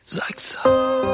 زاکسا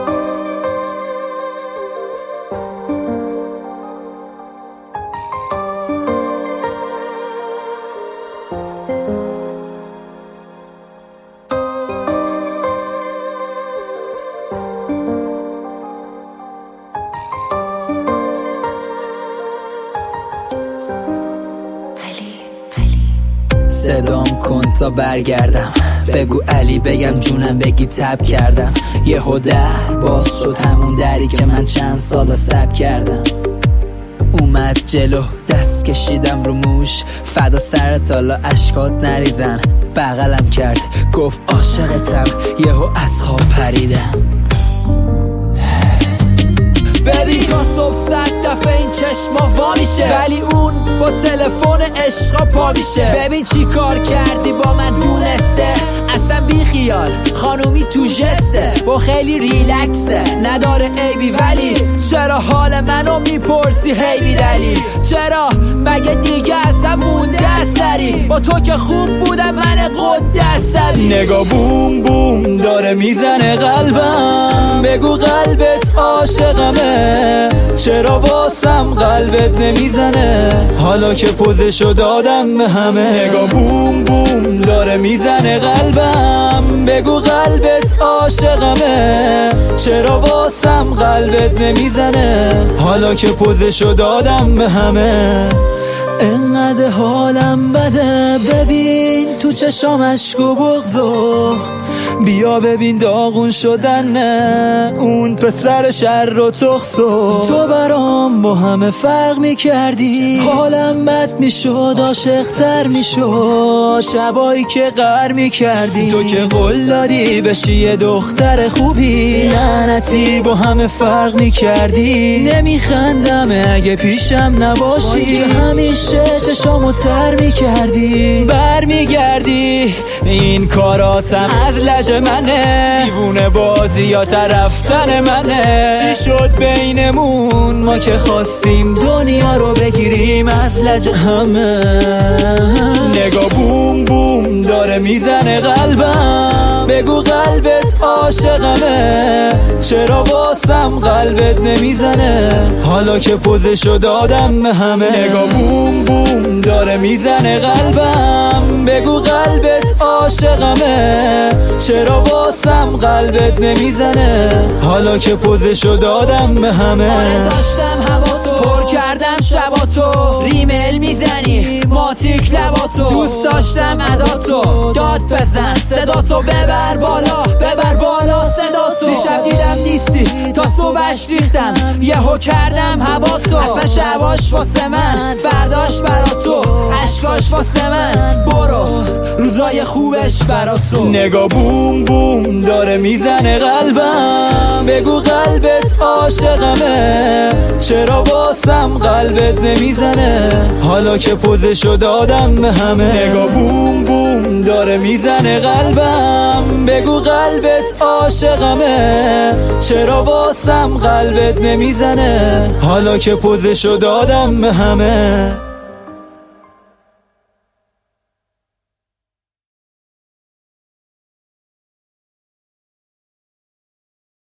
صدام کن تا برگردم، بگو علی بگم جونم، بگی تب کردم. یهو در باز شد، همون دری که من چند سال سب کردم. اومد جلو، دست کشیدم رو موش، فدا سرت حالا اشکات نریزن. بغلم کرد گفت عاشقتم، یهو از خواب پریدم. ببین تا صبح 100 دفعه این چشما وا میشه، ولی اون با تلفن عشقا پا میشه. ببین چی کار کردی با من، دونسته اصلا بی خیال، خانومی تو جسته با خیلی ریلکسه، نداره عیبی. ولی چرا حال منو میپرسی هی بی دلیل؟ چرا مگه دیگه ازم مونده اثری؟ با تو که خوب بودم من قد عصبی. نگاه بوم بوم داره میزنه قلبم، بگو قلبت عاشقمه، چرا واسم قلبت نمیزنه حالا که پوزشو دادم به همه. نگاه بوم بوم داره میزنه قلبم، بگو قلبت عاشقمه، چرا واسم قلبت نمیزنه حالا که پوزشو دادم به همه. انقدر حالم بده، ببین تو چشام اشک و بغضو، بیا ببین داغون شدن اون پسر شر و تخصو. تو برام با همه فرق میکردی، حالم بد میشد، عاشق تر میشد شبایی که قهر میکردی. تو که قول دادی بشی یه دختر خوبی، لعنتی با همه فرق میکردی. نمیخندم اگه پیشم نباشی، همیشه چشامو تر میکردی. برمیگردی این کاراتم از لج منه، دیوونه بازی یا طرفتن منه. چی شد بینمون ما که خواستیم دنیا رو بگیریم از لج همه. نگاه بوم بوم داره میزنه قلبم، بگو قلبت عاشقمه، چرا واسم قلبت نمیزنه حالا که پوزشو دادم به همه. نگاه بوم بوم داره میزنه قلبم، بگو قلبت عاشقمه، چرا واسم قلبت نمیزنه حالا که پوزشو دادم به همه. آره داشتم هوا تو پر کردم شبا تو، ریمل میزنی ماتیک لبا تو، دوست داشتم ادا تو، داد بزن صدا تو، ببر بالا ببر بالا صدا تو. دیشب دیدم نیستی تا صبحش ریختم، یهو کردم هوا تو، اصلا شباش واسه من، فرداش برا تو، عشقاش واسه من، برو روزای خوبش برا تو. نگاه بوم بوم داره میزنه قلبم، بگو قلبت عاشقمه، چرا واسم قلبت نمیزنه حالا که پوزشو دادم به همه. نگاه بوم بوم داره میزنه قلبم، بگو قلبت عاشقمه، چرا واسم قلبت نمیزنه حالا که پوزشو دادم به همه.